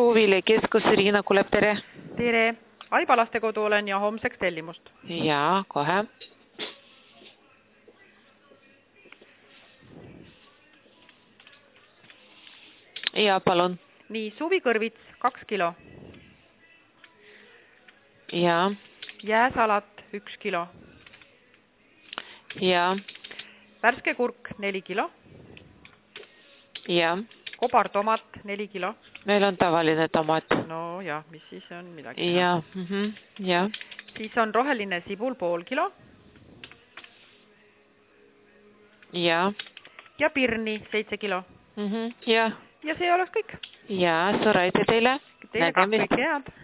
Puuviljakeskus, Riina kuuleb, tere. Tere, Aiba lastekodu olen ja homseks tellimust. Jaa, kohe. Ja, palun. Nii, suvikõrvits 2 kilo. Ja. Jääsalat 1 kilo. Ja. Värske kurk 4 kilo. Ja. Kobartomat 4 kilo. Meil on tavaline tomat. No jah, mis siis on midagi. Ja. Ja. Siis on roheline sibul pool kilo. Ja. Ja pirni 7 kilo. Ja. Ja see oleks kõik. Ja, suur aitäh teile. Teile ka kõik head.